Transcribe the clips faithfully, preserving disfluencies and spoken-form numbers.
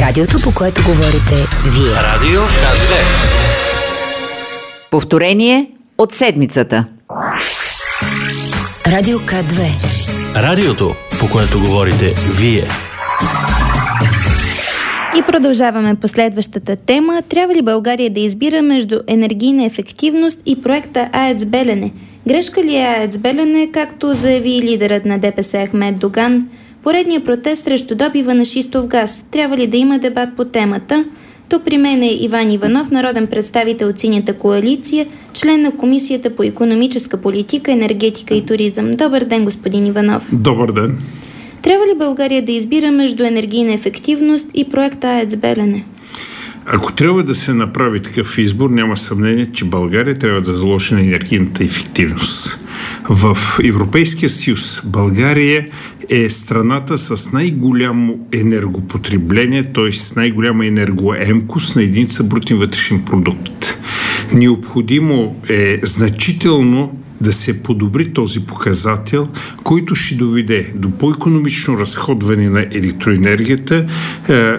Радиото, по което говорите вие. Радио К две. Повторение от седмицата. Радио К две. Радиото, по което говорите вие. И продължаваме по следващата тема. Трябва ли България да избира между енергийна ефективност и проекта АЕЦ Белене? Грешка ли е АЕЦ Белене, както заяви лидерът на ДПС Ахмед Доган? Поредният протест срещу добива на шистов газ. Трябва ли да има дебат по темата? Тук при мен е Иван Иванов, народен представител от Синята коалиция, член на Комисията по икономическа политика, енергетика и туризъм. Добър ден, господин Иванов. Добър ден. Трябва ли България да избира между енергийна ефективност и проекта АЕЦ Белене? Ако трябва да се направи такъв избор, няма съмнение, че България трябва да заложи на енергийната ефективност. В Европейския съюз България е страната с най-голямо енергопотребление, т.е. с най-голяма енергоемкост на единица брутен вътрешен продукт. Необходимо е значително да се подобри този показател, който ще доведе до по-икономично разходване на електроенергията, е,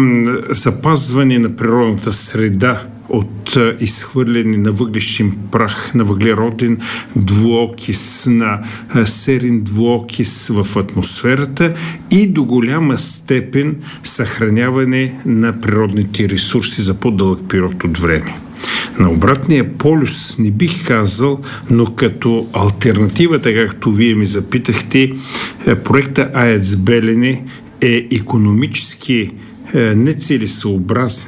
запазване на природната среда от изхвърляне на въглищен прах, на въглероден двуокис, на серен двуокис в атмосферата и до голяма степен съхраняване на природните ресурси за по-дълъг период от време. На обратния полюс не бих казал, но като алтернатива, така както вие ми запитахте, проекта АЕЦ Белене е икономически нецелесъобразен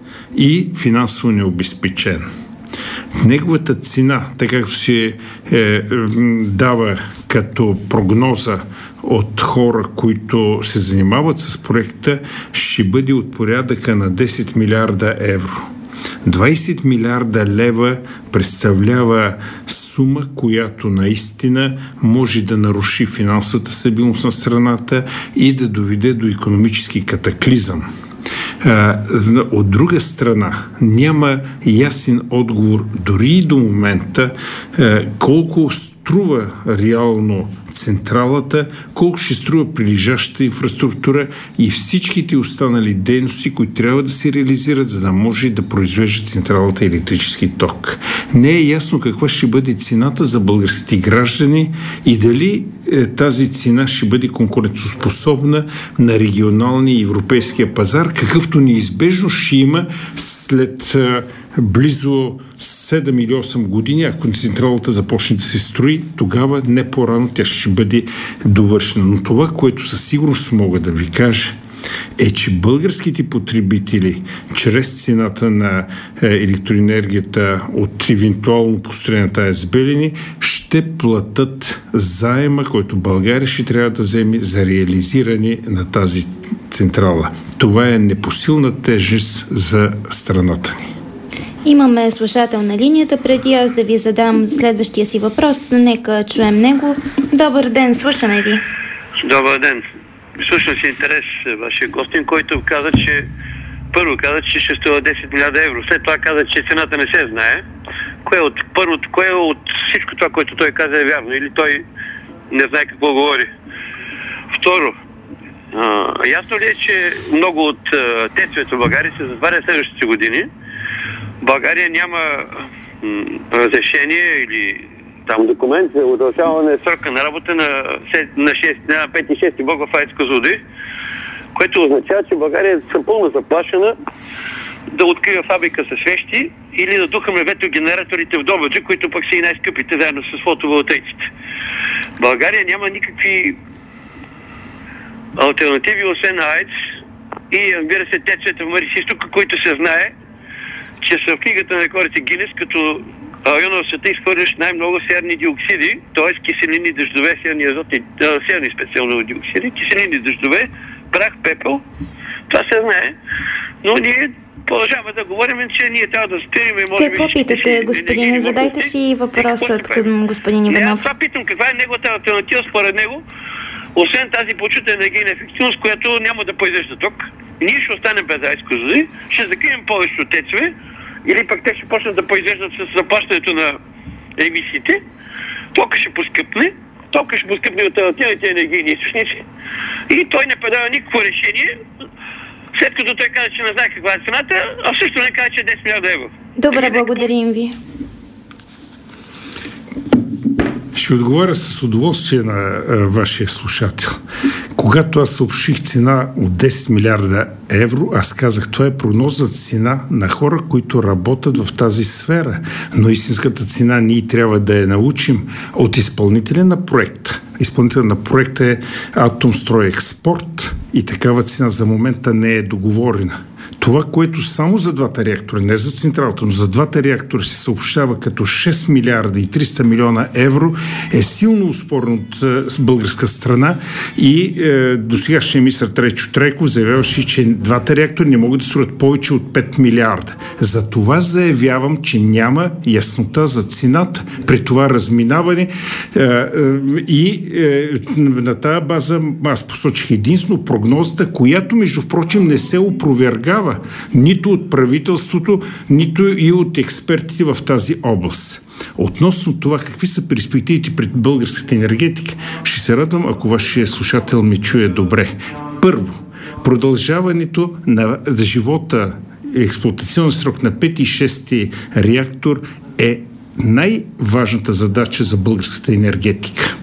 и финансово необезпечен. Неговата цена, така както се е, дава като прогноза от хора, които се занимават с проекта, ще бъде от порядъка на десет милиарда евро. двайсет милиарда лева представлява сума, която наистина може да наруши финансовата стабилност на страната и да доведе до икономически катаклизъм. От друга страна, няма ясен отговор дори и до момента колко струва реално централата, колко ще струва прилежащата инфраструктура и всичките останали дейности, които трябва да се реализират, за да може да произвежда централата електрически ток. Не е ясно каква ще бъде цената за българските граждани и дали е, тази цена ще бъде конкурентоспособна на регионалния и европейския пазар, какъвто неизбежно ще има след е, близо седем или осем години, ако централата започне да се строи, тогава не по-рано тя ще бъде довършена. Но това, което със сигурност мога да ви кажа, е, че българските потребители чрез цената на електроенергията от евентуално построената АЕЦ Белене ще платят заема, който България ще трябва да вземе за реализиране на тази централа. Това е непосилна тежест за страната ни. Имаме слушател на линията. Преди аз да ви задам следващия си въпрос, нека чуем него. Добър ден, слушаме ви. Добър ден. Слушам си интерес вашия гостин, който каза, че първо каза, че ще струва десет милиарда евро. След това каза, че цената не се знае. Кое от първото, кое от всичко това, което той каза, е вярно? Или той не знае какво говори? Второ, а, ясно ли е, че много от тецовете в България се затварят следващите години? България няма м, разрешение или там документ за удължаване срока на работа на, на, на пети и шести блок в АЕЦ Козлодуй, което означава, че България е съпълно заплашена да открива фабрика с свещи или да духаме ветрогенераторите в Добруджа, които пък са и най-скъпите заедно с фотоволтаиците. България няма никакви алтернативи, освен на АЕЦ и, разбира се, тецовете в Марица изток, които се знае, че са в книгата на рекордите Гинес като района в света, изхвърляш най-много серни диоксиди, т.е. киселини дъждове, серни азотни, серни специално диоксиди, киселини дъждове, прах, пепел. Това се знае. Но ние продължаваме да говорим, че ние трябва да спирим и може би... Какво питате, господине? Задайте си въпросът към господин Иванов. Не, аз това питам. Каква е неговата алтернатива според него, освен тази почута енергийна ефективност, която няма да произвежда ток. Ние ще останем без АЕЦ Козлодуй, ще закрием повечето тецове, или пък те ще почнат да произвеждат с заплащането на емисиите, тока ще поскъпне, тока ще поскъпне от алтернативните енергийни източници и той не предлага никакво решение, След като той каза, че не знае каква е цената, а също не каза, че е десет милиарда евро. Добре, благодарим ви. Ще отговоря с удоволствие на а, вашия слушател. Когато аз съобщих цена от десет милиарда евро, аз казах, това е прогноза цена на хора, които работят в тази сфера. Но истинската цена ние трябва да я научим от изпълнителя на проекта. Изпълнителя на проекта е Атомстройекспорт и такава цена за момента не е договорена. Това, което само за двата реактора, не за централата, но за двата реактора се съобщава като шест милиарда и триста милиона евро, е силно успорно от е, българска страна и е, досегашния министър Трайчо Трайков заявяваше, че двата реактора не могат да струват повече от пет милиарда. За това заявявам, че няма яснота за цената при това разминаване е, е, и е, на тази база аз посочих единствено прогнозата, която между впрочем не се опровергава нито от правителството, нито и от експертите в тази област. Относно това какви са перспективите пред българската енергетика, ще се радвам, ако вашия слушател ме чуе добре. Първо, продължаването на живота, експлоатационен срок на пети и шести реактор е най-важната задача за българската енергетика.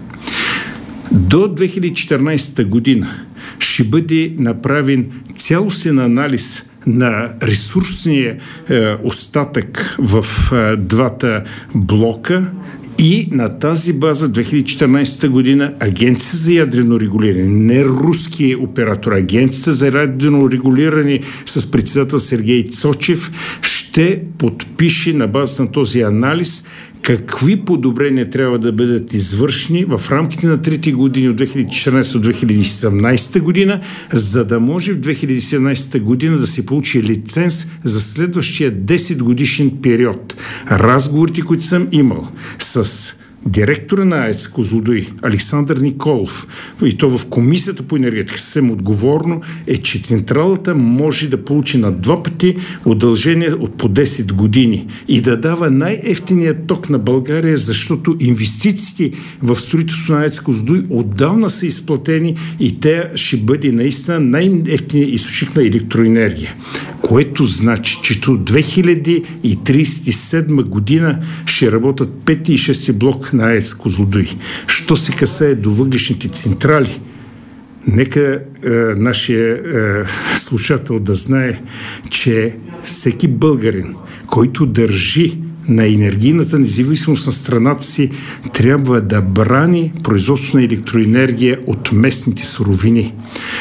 До две хиляди и четиринадесета година ще бъде направен цялостен анализ на ресурсния е, остатък в е, двата блока и на тази база две хиляди и четиринадесета година Агенцията за ядрено регулиране, не руски оператор, Агенцията за ядрено регулиране с председател Сергей Цочев ще подпише на база на този анализ какви подобрения трябва да бъдат извършени в рамките на трите години от две хиляди и четиринадесета до две хиляди и седемнадесета година, за да може в две хиляди и седемнадесета година да се получи лиценз за следващия десет годишен период. Разговорите, които съм имал с директора на АЕЦ Козлодуй, Александър Николов, и то в Комисията по енергетика съвсем отговорно, е, че централата може да получи на два пъти удължение от по десет години и да дава най-ефтиният ток на България, защото инвестициите в строителство на АЕЦ Козлодуй отдавна са изплатени и те ще бъде наистина най-ефтиният източник на електроенергия. Което значи, че до две хиляди и тридесет и седма година ще работят пети и шести блок на АЕЦ Козлодуй. Що се касае до въглищните централи, нека е, нашия е, слушател да знае, че всеки българин, който държи на енергийната независимост на страната си, трябва да брани производство на електроенергия от местните суровини.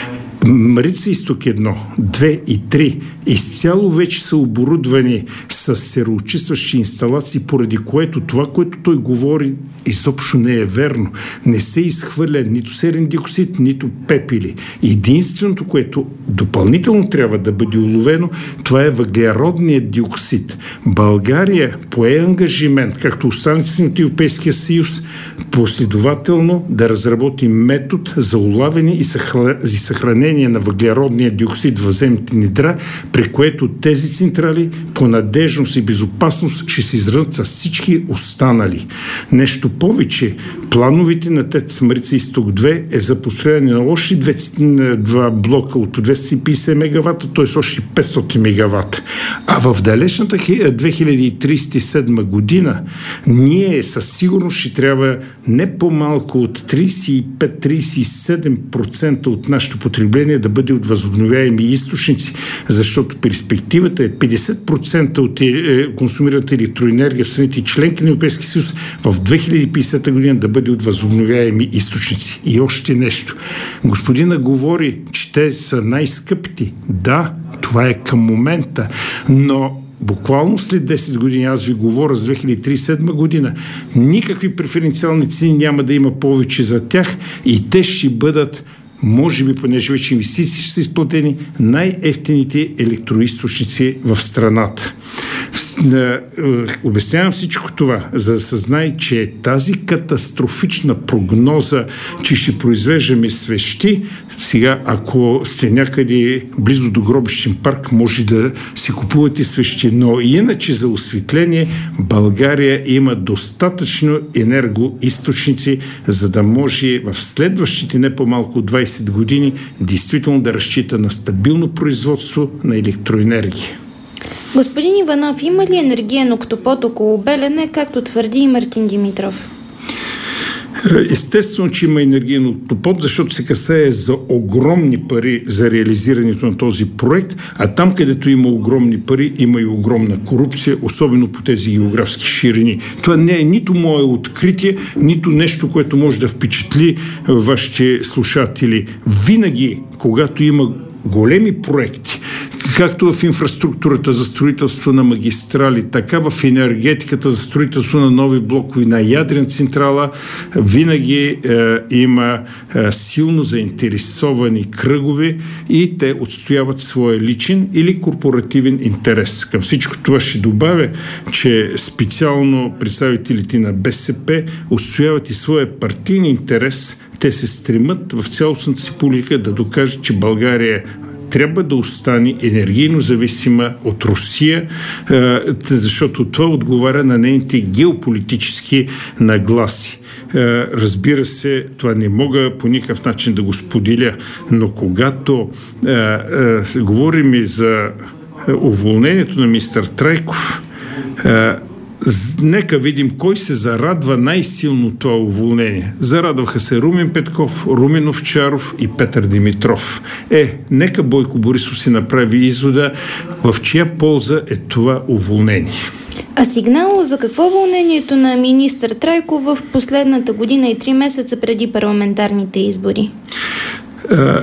Марица изток едно, две и три изцяло вече са оборудвани с сероочистващи инсталации, поради което това, което той говори, изобщо не е верно. Не се изхвърля нито серен диоксид, нито пепели. Единственото, което допълнително трябва да бъде уловено, това е въглеродният диоксид. България пое ангажимент, както останалите страни от Европейския съюз, последователно да разработи метод за улавяне и съхранение на въглеродния диоксид в земните недра, при което тези централи по надежност и безопасност ще се изравнят с всички останали. Нещо повече, плановите на ТЕЦ Марица изток две е за построяване на още два блока от по двеста и петдесет мегавата, т.е. още петстотин мегавата. А в далечната две хиляди и тридесет и седма година ние със сигурност ще трябва не по-малко от тридесет и пет до тридесет и седем процента от нашето потребление да бъде от възобновяеми източници, защото перспективата е петдесет процента от консумираната електроенергия в страните членки на Европейския съюз в две хиляди и петдесета година да бъде от възобновяеми източници. И още нещо. Господина говори, че те са най-скъпти. Да, това е към момента, но буквално след десет години, аз ви говоря с две хиляди и тридесет и седма година, никакви преференциални цени няма да има повече за тях и те ще бъдат, може би, понеже вече инвестиции ще са изплатени, най-ефтините електроизточници в страната. Обяснявам всичко това, за да съзнай, че тази катастрофична прогноза, че ще произвеждаме свещи, сега, ако сте някъде близо до гробищен парк, може да си купувате свещи. Но иначе за осветление България има достатъчно енергоизточници, за да може в следващите не по-малко двайсет години действително да разчита на стабилно производство на електроенергия. Господин Иванов, има ли енергиен октопод около Белене, както твърди и Мартин Димитров? Естествено, че има енергиен октопод, защото се касае за огромни пари за реализирането на този проект, а там, където има огромни пари, има и огромна корупция, особено по тези географски ширини. Това не е нито мое откритие, нито нещо, което може да впечатли вашите слушатели. Винаги, когато има големи проекти, както в инфраструктурата за строителство на магистрали, така в енергетиката за строителство на нови блокови, на ядрена централа, винаги е, има е, силно заинтересовани кръгове и те отстояват своя личен или корпоративен интерес. Към всичко това ще добавя, че специално представителите на БСП отстояват и своя партийен интерес. Те се стремат в цялостната си политика да докажат, че България трябва да остане енергийно зависима от Русия, защото това отговаря на нейните геополитически нагласи. Разбира се, това не мога по никакъв начин да го споделя, но когато говорим за уволнението на министър Трайков, нека видим кой се зарадва най-силно това уволнение. Зарадваха се Румен Петков, Румен Овчаров и Петър Димитров. Е, нека Бойко Борисов си направи извода в чия полза е това уволнение. А сигнал за какво вълнението на министър Трайков в последната година и три месеца преди парламентарните избори? А,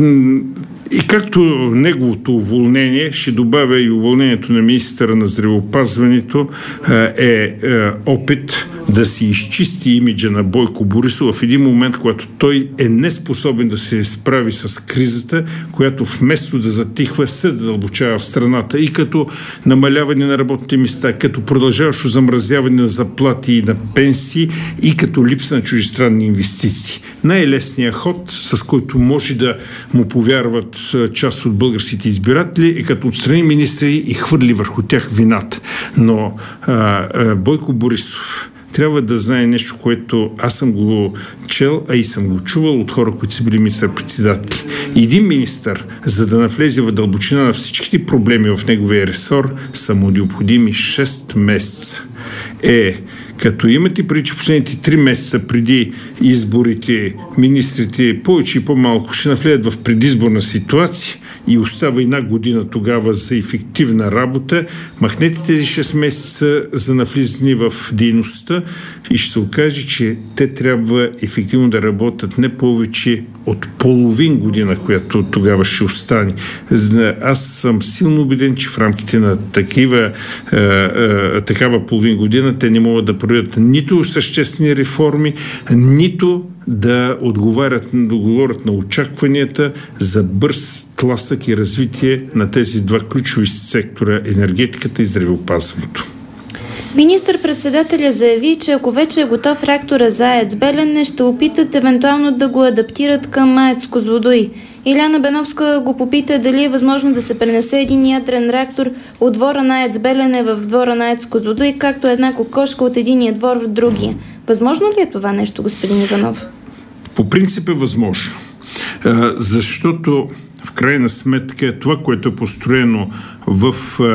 И както неговото уволнение, ще добавя и уволнението на министъра на здравеопазването, е, е опит да си изчисти имиджа на Бойко Борисов в един момент, когато той е неспособен да се справи с кризата, която вместо да затихва, се задълбочава в страната и като намаляване на работните места, като продължаващо замразяване на заплати и на пенсии и като липса на чуждестранни инвестиции. Най-лесният ход, с който може да му повярват част от българските избиратели, е като отстрани министри и хвърли върху тях вината. Но а, а, Бойко Борисов трябва да знае нещо, което аз съм го чел, а и съм го чувал от хора, които са били министър-председатели. Един министър, за да навлезе в дълбочина на всичките проблеми в неговия ресор, са му необходими шест месеца. Е, като имате преди, че последните три месеца преди изборите, министрите повече и по-малко ще навлезат в предизборна ситуация и остава една година тогава за ефективна работа, махнете тези шест месеца за навлизане в дейността и ще се окаже, че те трябва ефективно да работят не повече от половин година, която тогава ще остане. Аз съм силно убеден, че в рамките на такива, а, а, такава половин година те не могат да проведат нито съществени реформи, нито да отговарят, да отговорят на очакванията за бърз тласък и развитие на тези два ключови сектора – енергетиката и здравеопазването. Министър-председателя заяви, че ако вече е готов реактора за АЕЦ Белене, ще опитат евентуално да го адаптират към АЕЦ Козлодуй. Иляна Беновска го попита дали е възможно да се пренесе един ядрен реактор от двора на АЕЦ Белене в двора на АЕЦ Козлодуй, както една кокошка от единия двор в другия. Възможно ли е това нещо, господин Иванов? По принцип е възможно. Защото в крайна сметка това, което е построено в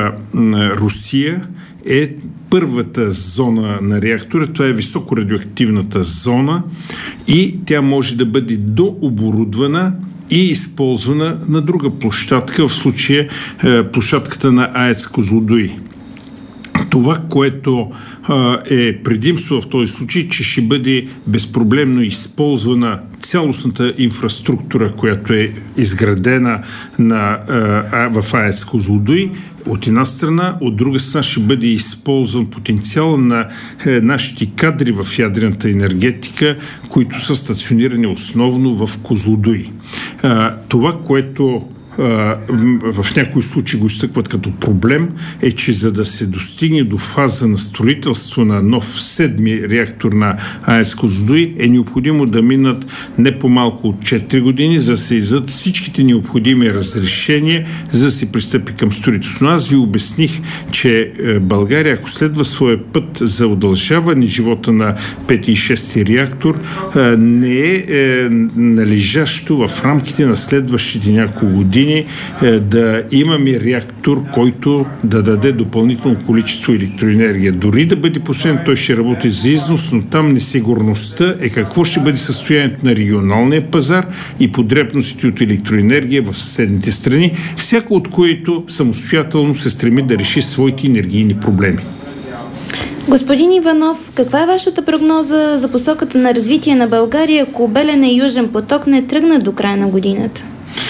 Русия, е първата зона на реактора. Това е високорадиоактивната зона и тя може да бъде дооборудвана и използвана на друга площадка, в случая площадката на АЕЦ Козлодуй. Това, което а, е предимство в този случай, че ще бъде безпроблемно използвана цялостната инфраструктура, която е изградена на, а, в АЕЦ Козлодуй. От една страна, от друга страна ще бъде използван потенциал на е, нашите кадри в ядрената енергетика, които са стационирани основно в Козлодуй. А, това, което в някои случаи го изтъкват като проблем, е, че за да се достигне до фаза на строителство на нов седми реактор на АЕЦ Козлодуй, е необходимо да минат не по-малко от четири години, за да се издадат всичките необходими разрешения, за да се пристъпи към строителство. Но аз ви обясних, че България, ако следва своя път за удължаване живота на пети и шести реактор, не е, е належащо в рамките на следващите няколко години да имаме реактор, който да даде допълнително количество електроенергия. Дори да бъде последен, той ще работи за износ, но там несигурността е какво ще бъде състоянието на регионалния пазар и потребностите от електроенергия в съседните страни, всяко от които самостоятелно се стреми да реши своите енергийни проблеми. Господин Иванов, каква е вашата прогноза за посоката на развитие на България, ако Белене и Южен поток не тръгнат до края на годината?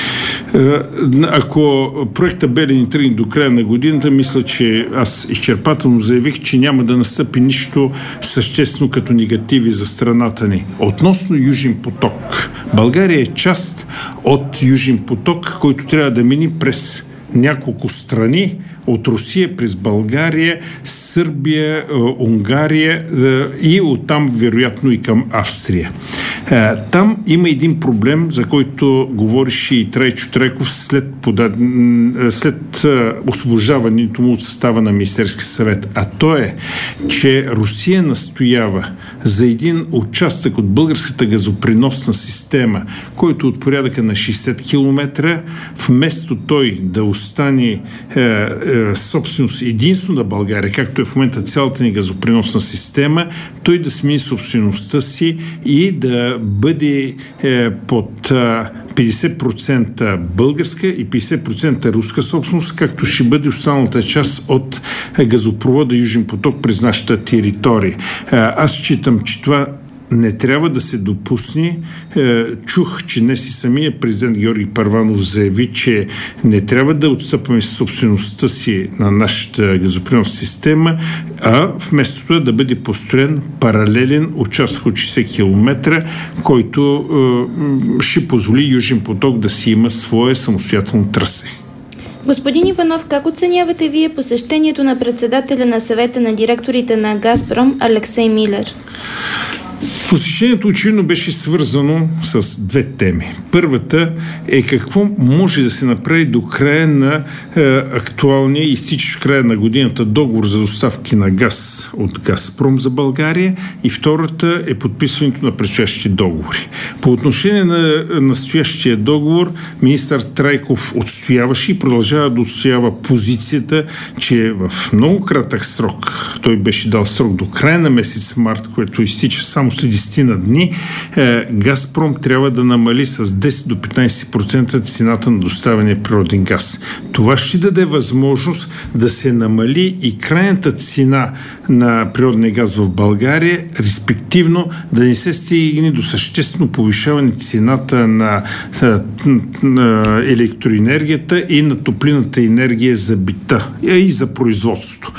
Ако проекта Белене тръгне до края на годината, мисля, че аз изчерпателно заявих, че няма да настъпи нищо съществено като негативи за страната ни. Относно Южен поток, България е част от Южен поток, който трябва да мине през няколко страни, от Русия през България, Сърбия, Унгария и оттам вероятно и към Австрия. Там има един проблем, за който говореше и Трайчо Трайков след, подад... след освобождаването му от състава на Министерския съвет. А то е, че Русия настоява за един участък от българската газопреносна система, който от порядъка на шейсет километра, вместо той да остане е, собственост единствено на България, както е в момента цялата ни газопреносна система, той да смени собствеността си и да бъде е, под е, петдесет процента българска и петдесет процента руска собственост, както ще бъде останалата част от газопровода Южен поток през нашата територия. Е, аз считам, че това не трябва да се допусне. Чух, че днес и самия президент Георги Първанов заяви, че не трябва да отстъпваме собствеността си на нашата газопреносна система, а вместо това да бъде построен паралелен участък от шейсет километра, който е, ще позволи Южен поток да си има свое самостоятелно трасе. Господин Иванов, как оценявате вие посещението на председателя на съвета на директорите на Газпром Алексей Милер? Посещението очевидно беше свързано с две теми. Първата е какво може да се направи до края на е, актуалния изтичащ края на годината договор за доставки на газ от Газпром за България, и втората е подписването на предстоящите договори. По отношение на настоящия договор, министър Трайков отстояваше и продължава да отстоява позицията, че в много кратък срок, той беше дал срок до края на месец март, което изтича само след десет на дни, Газпром трябва да намали с десет до петнайсет процента цената на доставения природен газ. Това ще даде възможност да се намали и крайната цена на природния газ в България, респективно да не се стигне до съществено повишаване цената на, на електроенергията и на топлинната енергия за бита и за производството.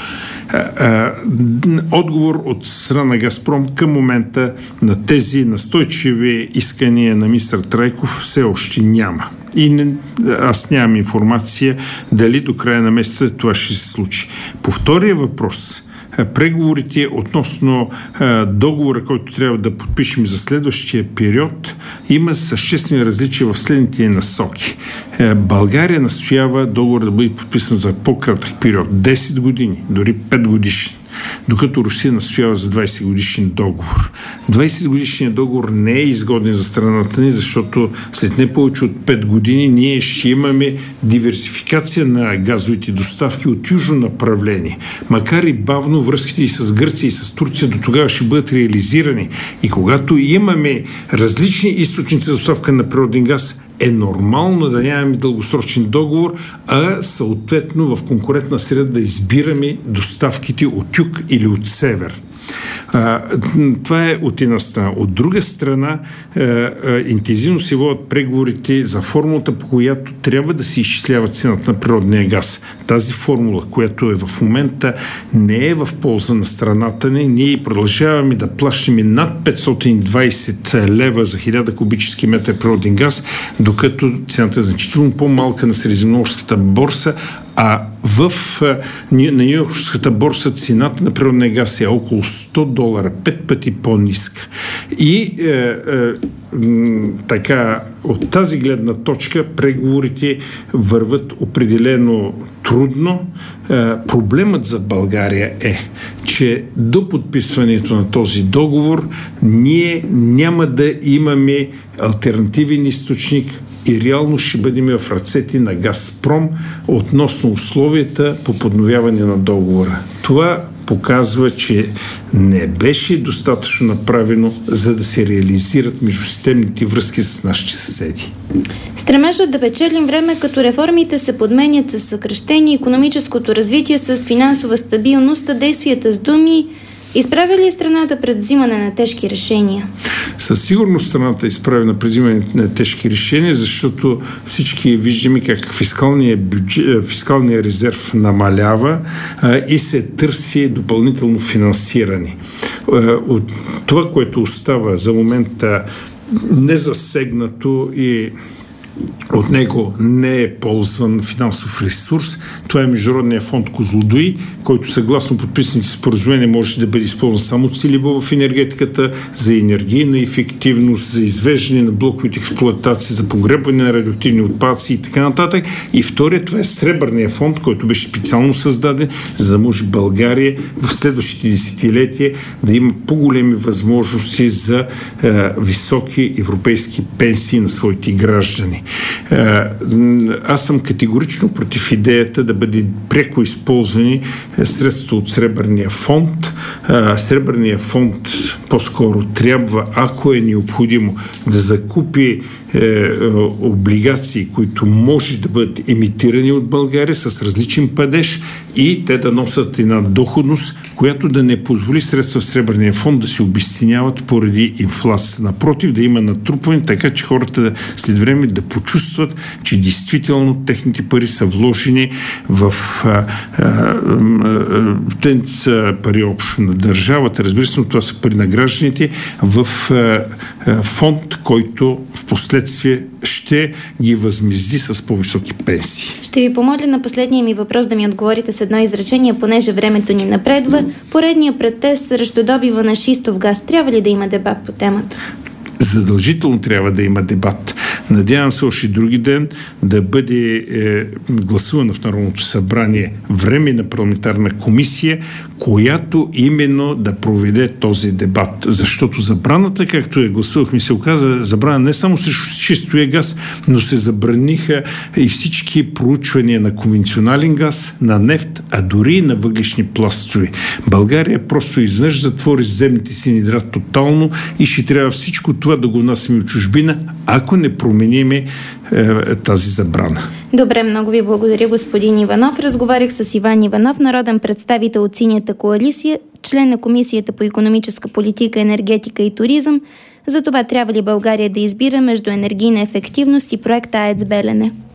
Отговор от страна на Газпром към момента на тези настойчиви искания на министър Трайков все още няма. И не, аз нямам информация дали до края на месеца това ще се случи. По втория въпрос, преговорите относно а, договора, който трябва да подпишем за следващия период, има съществени различия в следните насоки. А, България настоява договор да бъде подписан за по-кратък период, десет години, дори пет годишни, докато Русия настоява за двайсет годишен договор. двайсет годишният договор не е изгоден за страната ни, защото след не повече от пет години ние ще имаме диверсификация на газовите доставки от южно направление. Макар и бавно, връзките и с Гърция и с Турция до тогава ще бъдат реализирани. И когато имаме различни източници за доставка на природен газ, е нормално да нямаме дългосрочен договор, а съответно в конкурентна среда да избираме доставките от юг или от север. А, това е от една страна. От друга страна, а, а, интензивно се водят преговорите за формулата, по която трябва да се изчислява цената на природния газ. Тази формула, която е в момента, не е в полза на страната ни. Ние продължаваме да плащаме над петстотин и двадесет лева за хиляда кубически метър природен газ, докато цената е значително по-малка на средиземноморската борса, а в, на Ню-Йоркската борса цената на природния газ е около сто долара, пет пъти по-ниска. И е, е, така, от тази гледна точка преговорите върват определено трудно. Е, проблемът за България е, че до подписването на този договор ние няма да имаме алтернативен източник и реално ще бъдем в ръцете на Газпром относно условията по подновяване на договора. Това показва, че не беше достатъчно направено, за да се реализират междусистемните връзки с нашите съседи. Стремежът да печелим време, като реформите се подменят с съкращение, икономическото развитие с финансова стабилност, а действията с думи. Изправя ли страната пред взимане на тежки решения? Със сигурност страната е изправена пред взимане на тежки решения, защото всички виждаме как фискалния, бюджет, фискалния резерв намалява а, и се търси допълнително финансиране. А, от това, което остава за момента незасегнато и от него не е ползван финансов ресурс. Това е Международния фонд Козлодуй, който съгласно подписаните споразумения може да бъде използван само целево в енергетиката, за енергийна ефективност, за извеждане на блоковите експлоатации, за погребване на радиоактивни отпадъци и така нататък. И втория, това е Сребърния фонд, който беше специално създаден, за да може България в следващите десетилетия да има по-големи възможности за е, високи европейски пенсии на своите граждани. Аз съм категорично против идеята да бъде пряко използвани средства от Сребърния фонд. Сребърния фонд по-скоро трябва, ако е необходимо, да закупи е, облигации, които може да бъдат емитирани от България с различен падеж и те да носят една доходност, която да не позволи средства в Сребърния фонд да се обезценяват поради инфлация. Напротив, да има натрупване, така че хората след време да почувстват, че действително техните пари са вложени в а, а, а, те са пари общо на държавата, разбира се, но това са пари на гражданите, в а, а, фонд, който в последствие ще ги възмезди с по-високи пенсии. Ще ви помоля на последния ми въпрос да ми отговорите с едно изречение, понеже времето ни напредва. Поредния протест срещу добива на шистов газ. Трябва ли да има дебат по темата? Задължително трябва да има дебат. Надявам се още други ден да бъде е, гласувана в Народното събрание временна парламентарна комисия, която именно да проведе този дебат. Защото забраната, както я гласувахме, се оказа забрана не само срещу чистия газ, но се забраниха и всички проучвания на конвенционален газ, на нефт, а дори и на въглищни пластове. България просто изведнъж затвори земните си недра тотално и ще трябва всичко това да го внасяме от чужбина, ако не промениме е, тази забрана. Добре, много ви благодаря, господин Иванов. Разговарях с Иван Иванов, народен представител от Синята коалиция, член на Комисията по икономическа политика, енергетика и туризъм. За това трябва ли България да избира между енергийна ефективност и проекта АЕЦ Белене?